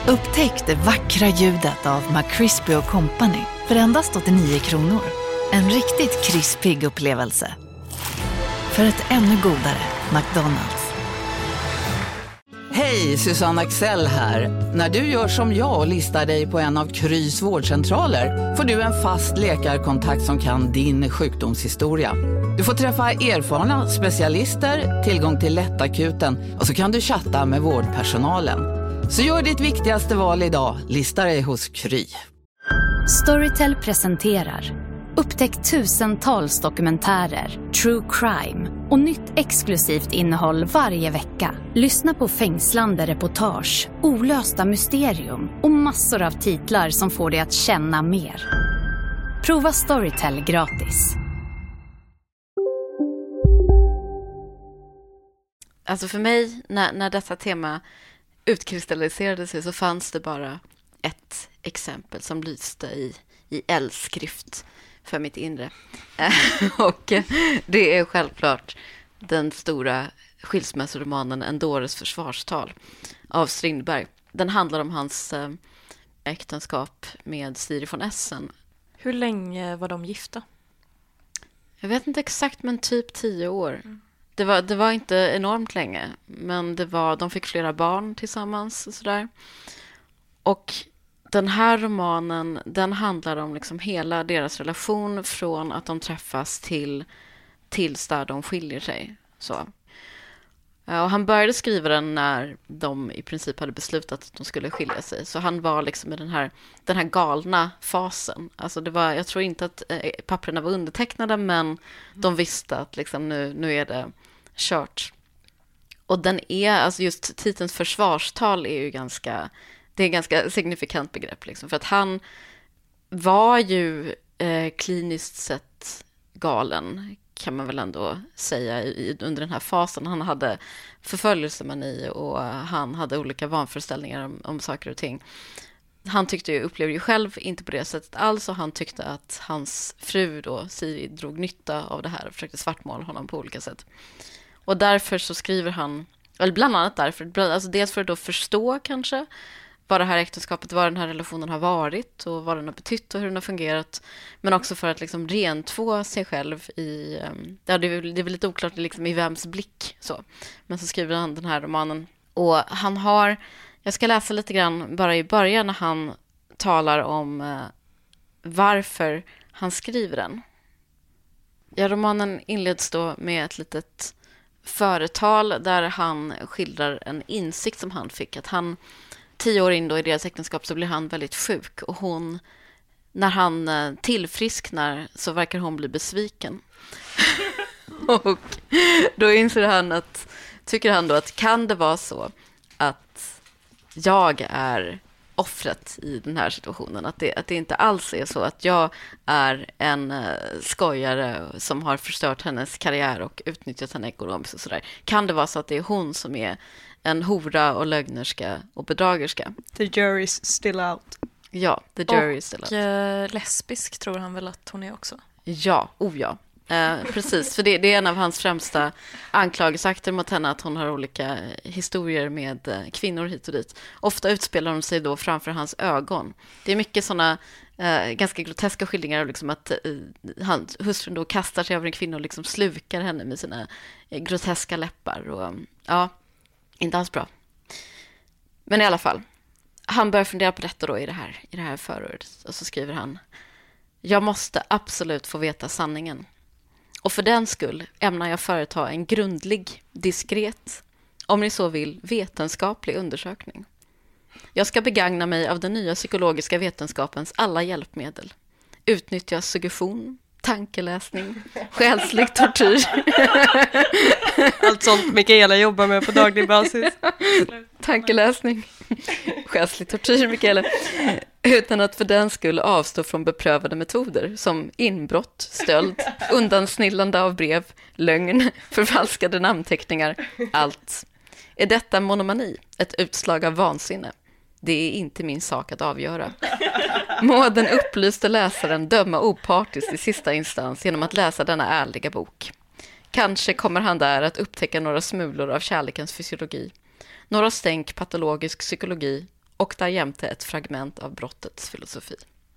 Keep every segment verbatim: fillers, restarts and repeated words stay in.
Upptäck det vackra ljudet av McCrispy och Company för endast åttionio kronor. En riktigt krispig upplevelse. För ett ännu godare McDonald's. Hej, Susanne Axel här. När du gör som jag och listar dig på en av Krys vårdcentraler får du en fast läkarkontakt som kan din sjukdomshistoria. Du får träffa erfarna specialister, tillgång till lättakuten och så kan du chatta med vårdpersonalen. Så gör ditt viktigaste val idag, lista dig hos Kry. Storytel presenterar upptäck tusentals dokumentärer, true crime och nytt exklusivt innehåll varje vecka. Lyssna på fängslande reportage, olösta mysterium och massor av titlar som får dig att känna mer. Prova Storytel gratis. Alltså för mig, när, när detta tema utkristalliserade sig så fanns det bara ett exempel som lyste i, i eldskrift för mitt inre. Och det är självklart den stora skilsmässoromanen En dåres försvarstal av Strindberg. Den handlar om hans äh, äktenskap med Siri von Essen. Hur länge var de gifta? Jag vet inte exakt, men typ tio år. Mm. Det var, det var inte enormt länge, men det var, de fick flera barn tillsammans och sådär. Och den här romanen, den handlar om liksom hela deras relation från att de träffas till tills där de skiljer sig. Så. Och han började skriva den när de i princip hade beslutat att de skulle skilja sig. Så han var liksom i den här, den här galna fasen. Alltså det var, jag tror inte att eh, papperna var undertecknade, men de visste att liksom nu, nu är det kört. Och den är, alltså just titelns försvarstal är ju ganska, det är ett ganska signifikant begrepp. Liksom, för att han var ju eh, kliniskt sett galen, kan man väl ändå säga, i, under den här fasen. Han hade förföljelsemani och han hade olika vanföreställningar om, om saker och ting. Han tyckte ju, upplevde ju själv inte på det sättet alls, och han tyckte att hans fru då, Siri, drog nytta av det här och försökte svartmåla honom på olika sätt. Och därför så skriver han, eller bland annat därför, alltså dels för att då förstå kanske vad det här äktenskapet, vad den här relationen har varit och vad den har betytt och hur den har fungerat, men också för att liksom rentvå sig själv i, ja, det är, det är väl lite oklart liksom i vems blick så. Men så skriver han den här romanen, och han har, jag ska läsa lite grann bara i början när han talar om eh, varför han skriver den. Ja, romanen inleds då med ett litet företal där han skildrar en insikt som han fick, att han tio år in då i deras äktenskap så blir han väldigt sjuk, och hon, när han tillfrisknar så verkar hon bli besviken. Och då inser han att, tycker han då att kan det vara så att jag är offret i den här situationen, att det, att det inte alls är så att jag är en uh, skojare som har förstört hennes karriär och utnyttjat henne ekonomiskt och sådär. Kan det vara så att det är hon som är en hora och lögnerska och bedragerska? The jury's still out. Ja, the jury is still out. Och uh, lesbisk tror han väl att hon är också? Ja, oh ja. Uh, precis, för det, det är en av hans främsta anklagelseakter mot henne, att hon har olika historier med uh, kvinnor hit och dit. Ofta utspelar de sig då framför hans ögon. Det är mycket sådana uh, ganska groteska skildringar av liksom att uh, han, hustrun då kastar sig över en kvinna och liksom slukar henne med sina uh, groteska läppar. Och, um, ja, inte alls bra. Men i alla fall, han börjar fundera på detta då i det här, i det här förordet. Och så skriver han: jag måste absolut få veta sanningen. Och för den skull ämnar jag företa en grundlig, diskret, om ni så vill, vetenskaplig undersökning. Jag ska begagna mig av den nya psykologiska vetenskapens alla hjälpmedel. Utnyttja suggestion, tankeläsning, själslig tortyr. Allt sånt Mikaela jobbar med på daglig basis. Tankeläsning, själslig tortyr, Mikaela. Utan att för den skull avstå från beprövade metoder som inbrott, stöld, undansnillande av brev, lögn, förfalskade namnteckningar, allt. Är detta monomani, ett utslag av vansinne? Det är inte min sak att avgöra. Må den upplyste läsaren döma opartiskt i sista instans genom att läsa denna ärliga bok. Kanske kommer han där att upptäcka några smulor av kärlekens fysiologi, några stänk patologisk psykologi och därjämte ett fragment av brottets filosofi.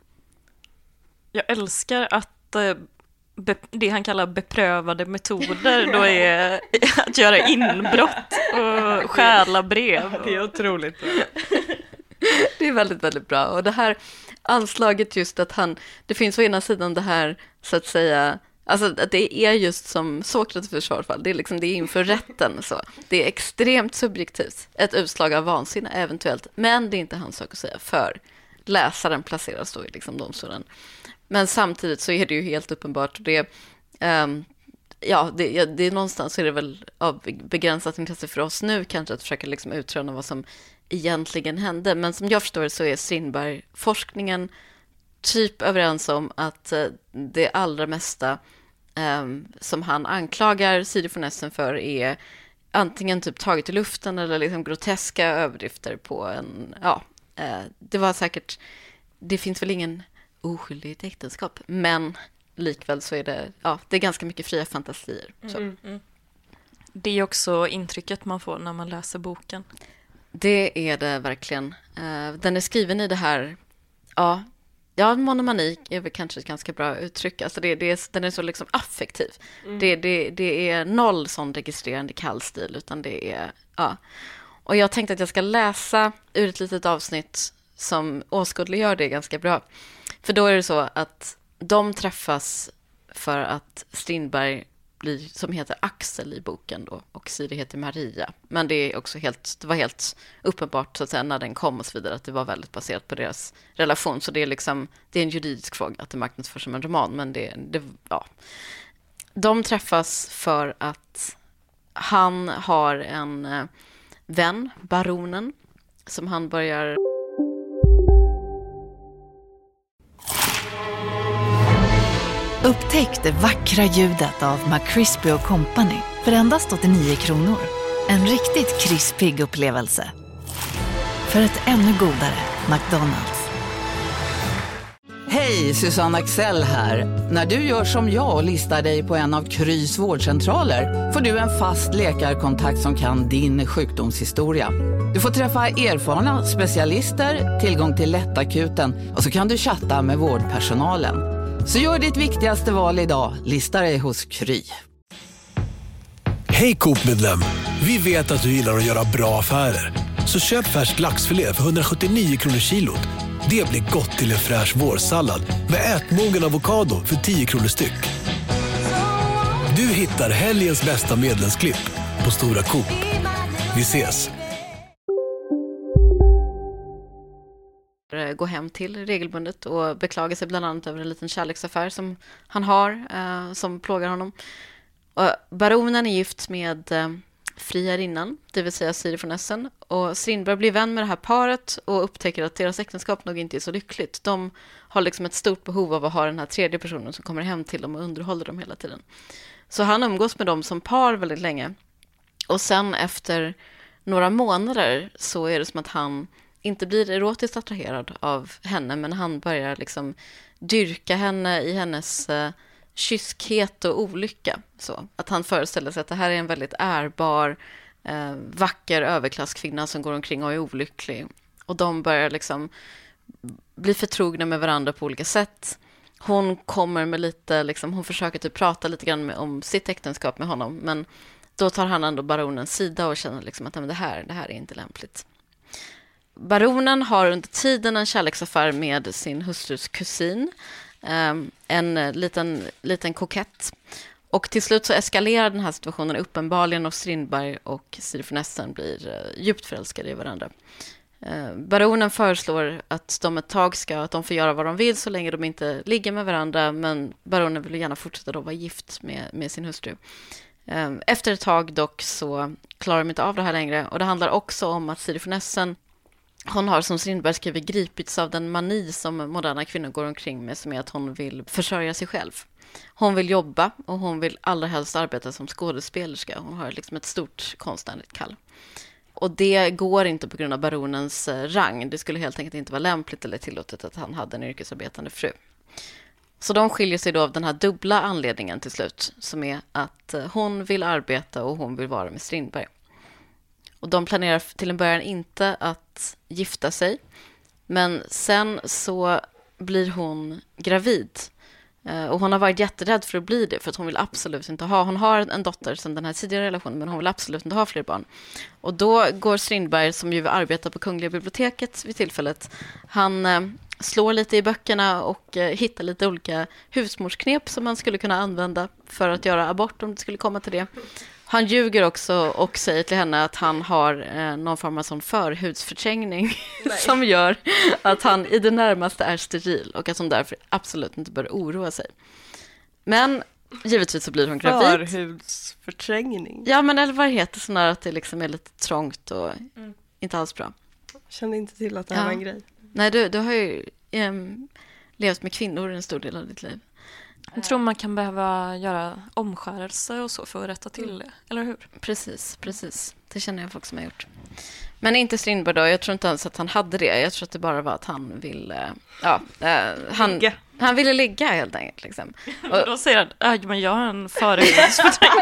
Jag älskar att eh, be, det han kallar beprövade metoder då är att göra inbrott och stjäla brev. Det är otroligt. Det är väldigt, väldigt bra. Och det här anslaget just att han, det finns å ena sidan det här så att säga, alltså att det är just som Sokrates försvarsfall, det är liksom det är inför rätten så. Det är extremt subjektivt, ett utslag av vansinne eventuellt, men det är inte hans sak att säga, för läsaren placeras då i liksom domstolen. Men samtidigt så är det ju helt uppenbart, det um, ja, det, det är någonstans så är det väl av begränsat intresse för oss nu kanske att försöka liksom utröna vad som egentligen hände. Men som jag förstår så är Strindberg-forskningen typ överens om att uh, det allra mesta um, som han anklagar Siri von Essen för är antingen typ taget i luften eller liksom groteska överdrifter på en, ja, uh, det var säkert, det finns väl ingen oskyldig i ett äktenskap, men likväl så är det, ja, det är ganska mycket fria fantasier. Så. Mm, mm. Det är också intrycket man får när man läser boken. Det är det verkligen. Uh, den är skriven i det här, ja, ja monomani är väl kanske ett ganska bra uttryck. Alltså det, det är, den är så liksom affektiv. Mm. Det, det, det är noll sån registrerande kallstil, utan det är, ja. Och jag tänkte att jag ska läsa ur ett litet avsnitt som åskådliggör det ganska bra. För då är det så att de träffas för att Strindberg blir, som heter Axel i boken då, och Siri heter Maria. Men det är också helt, det var helt uppenbart så att säga, när den kom och så vidare, att det var väldigt baserat på deras relation. Så det är liksom, det är en juridisk fråga att det marknadsförs som en roman, men det, det ja. De träffas för att han har en eh, vän, baronen, som han börjar Upptäck det vackra ljudet av McCrispy och Company för endast åttionio kronor. En riktigt krispig upplevelse. För ett ännu godare McDonald's. Hej, Susanne Axel här. När du gör som jag och listar dig på en av Krys vårdcentraler får du en fast läkarkontakt som kan din sjukdomshistoria. Du får träffa erfarna specialister, tillgång till lättakuten och så kan du chatta med vårdpersonalen. Så gör ditt viktigaste val idag. Lista dig hos Kry. Hej Coop-medlem. Vi vet att du gillar att göra bra affärer. Så köp färsk laxfilé för hundrasjuttionio kronor kilot. Det blir gott till en fräsch vårsallad med ätmogen avokado för tio kronor styck. Du hittar helgens bästa medlemsklipp på Stora Coop. Vi ses! Gå hem till regelbundet och beklaga sig bland annat över en liten kärleksaffär som han har, eh, som plågar honom. Och baronen är gift med eh, friarinnan, det vill säga Siri von Essen, och Strindberg blir vän med det här paret och upptäcker att deras äktenskap nog inte är så lyckligt. De har liksom ett stort behov av att ha den här tredje personen som kommer hem till dem och underhåller dem hela tiden. Så han umgås med dem som par väldigt länge. Och sen efter några månader så är det som att han inte blir erotiskt attraherad av henne, men han börjar liksom dyrka henne i hennes eh, kyskhet och olycka. Så att han föreställer sig att det här är en väldigt ärbar, eh, vacker överklasskvinna som går omkring och är olycklig. Och de börjar liksom bli förtrogna med varandra på olika sätt. Hon kommer med lite, liksom, hon försöker typ prata lite grann med, om sitt äktenskap med honom, men då tar han ändå baronens sida och känner liksom att men det, här, det här är inte lämpligt. Baronen har under tiden en kärleksaffär med sin hustrus kusin, en liten, liten kokett. Och till slut så eskalerar den här situationen uppenbarligen och Strindberg och Siri von Essen blir djupt förälskade i varandra. Baronen föreslår att de ett tag ska, att de får göra vad de vill så länge de inte ligger med varandra, men baronen vill gärna fortsätta då vara gift med, med sin hustru. Efter ett tag dock så klarar de inte av det här längre, och det handlar också om att Siri von Essen, hon har som Strindberg skriver gripits av den mani som moderna kvinnor går omkring med, som är att hon vill försörja sig själv. Hon vill jobba och hon vill allra helst arbeta som skådespelerska. Hon har liksom ett stort konstnärligt kall. Och det går inte på grund av baronens rang. Det skulle helt enkelt inte vara lämpligt eller tillåtet att han hade en yrkesarbetande fru. Så de skiljer sig då av den här dubbla anledningen till slut, som är att hon vill arbeta och hon vill vara med Strindberg. Och de planerar till en början inte att gifta sig. Men sen så blir hon gravid. Och hon har varit jätterädd för att bli det, för att hon vill absolut inte ha. Hon har en dotter sedan den här tidigare relationen, men hon vill absolut inte ha fler barn. Och då går Strindberg, som ju arbetar på Kungliga biblioteket vid tillfället, han eh, slår lite i böckerna och eh, hittar lite olika husmorsknep som man skulle kunna använda för att göra abort om det skulle komma till det. Han ljuger också och säger till henne att han har eh, någon form av sån förhudsförträngning som gör att han i det närmaste är steril och att hon därför absolut inte bör oroa sig. Men givetvis så blir hon gravid. Förhudsförträngning? Ja, men eller vad heter sån där att det liksom är lite trångt och mm. inte alls bra. Jag kände inte till att det här ja. var en grej. Nej, du, du har ju um, levt med kvinnor en stor del av ditt liv. Jag tror man kan behöva göra omskärelse och så för att rätta till det, eller hur? Precis, precis. Det känner jag folk som har gjort. Men inte Strindberg då. Jag tror inte ens att han hade det. Jag tror att det bara var att han ville... Ja, eh, han, ligga. han ville ligga helt enkelt. Liksom. Och då säger han, äh, men jag har en förhudsförträngning.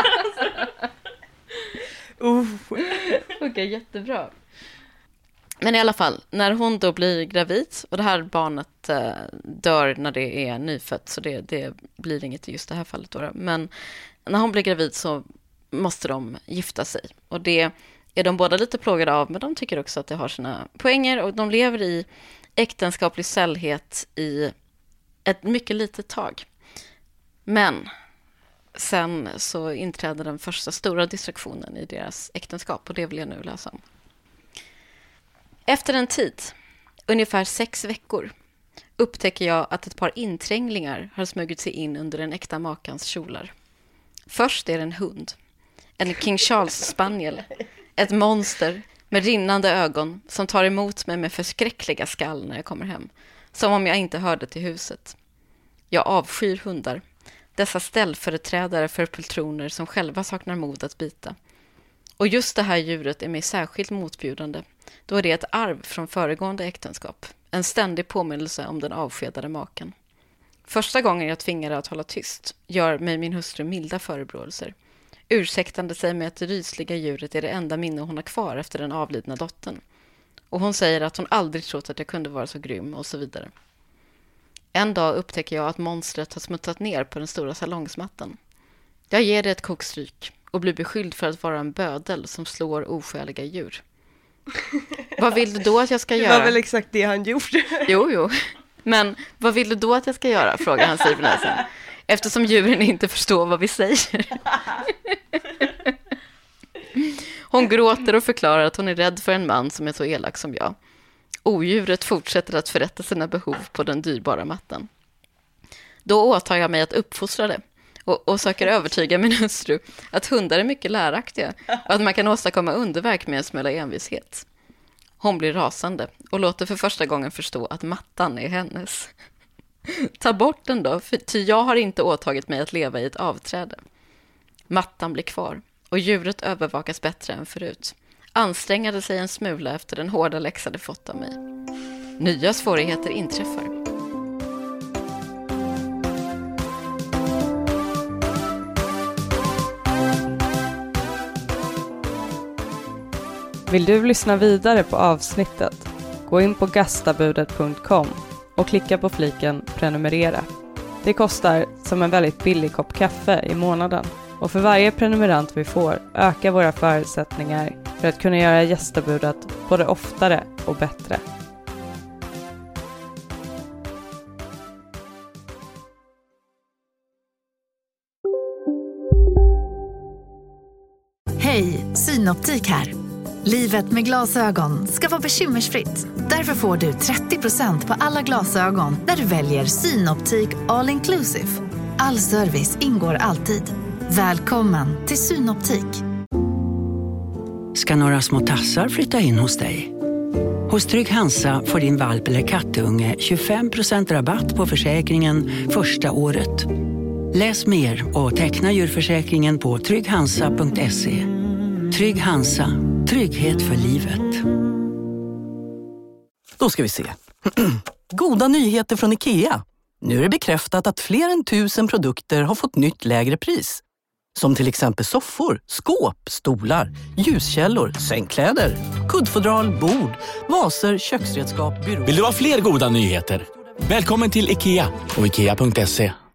uh. Okej, okay, jättebra. Men i alla fall, när hon då blir gravid, och det här barnet eh, dör när det är nyfött, så det, det blir inget i just det här fallet då. Men när hon blir gravid så måste de gifta sig. Och det är de båda lite plågade av, men de tycker också att det har sina poänger. Och de lever i äktenskaplig sällhet i ett mycket litet tag. Men sen så inträder den första stora distraktionen i deras äktenskap, och det vill jag nu läsa om. Efter en tid, ungefär sex veckor, upptäcker jag att ett par intränglingar har smugit sig in under den äkta makans kjolar. Först är det en hund, en King Charles spaniel, ett monster med rinnande ögon som tar emot mig med förskräckliga skall när jag kommer hem, som om jag inte hörde till huset. Jag avskyr hundar, dessa ställföreträdare för poltroner som själva saknar mod att bita. Och just det här djuret är mig särskilt motbjudande, då är det ett arv från föregående äktenskap, en ständig påminnelse om den avskedade maken. Första gången jag tvingade att hålla tyst gör mig min hustru milda förebråelser, ursäktande sig med att det rysliga djuret är det enda minne hon har kvar efter den avlidna dottern. Och hon säger att hon aldrig trott att jag kunde vara så grym och så vidare. En dag upptäcker jag att monstret har smuttat ner på den stora salongsmattan. Jag ger det ett kokstryk och blir beskylld för att vara en bödel som slår oskäliga djur. Vad vill du då att jag ska göra? Det var väl exakt det han gjorde. Jo, jo. Men vad vill du då att jag ska göra? Frågar han sig sen. Eftersom djuren inte förstår vad vi säger. Hon gråter och förklarar att hon är rädd för en man som är så elak som jag. Odjuret fortsätter att förrätta sina behov på den dyrbara mattan. Då åtar jag mig att uppfostra det. Och, och söker övertyga min hustru att hundar är mycket läraktiga och att man kan åstadkomma underverk med en smälla envishet. Hon blir rasande och låter för första gången förstå att mattan är hennes. Ta bort den då, för ty jag har inte åtagit mig att leva i ett avträde. Mattan blir kvar och djuret övervakas bättre än förut. Ansträngade sig en smula efter den hårda läxa det fått av mig. Nya svårigheter inträffar. Vill du lyssna vidare på avsnittet? Gå in på gastabudet punkt com och klicka på fliken prenumerera. Det kostar som en väldigt billig kopp kaffe i månaden. Och för varje prenumerant vi får ökar våra förutsättningar för att kunna göra gästabudet både oftare och bättre. Hej, Synoptik här. Livet med glasögon ska vara bekymmersfritt. Därför får du trettio procent på alla glasögon när du väljer Synoptik All Inclusive. All service ingår alltid. Välkommen till Synoptik. Ska några små tassar flytta in hos dig? Hos Trygg Hansa får din valp eller kattunge tjugofem procent rabatt på försäkringen första året. Läs mer och teckna djurförsäkringen på trygg hansa punkt se. Trygg Hansa. Trygghet för livet. Då ska vi se. Goda nyheter från IKEA. Nu är det bekräftat att fler än tusen produkter har fått nytt lägre pris. Som till exempel soffor, skåp, stolar, ljuskällor, sängkläder, kuddfodral, bord, vaser, köksredskap, byråer. Vill du ha fler goda nyheter? Välkommen till IKEA och ikea punkt se.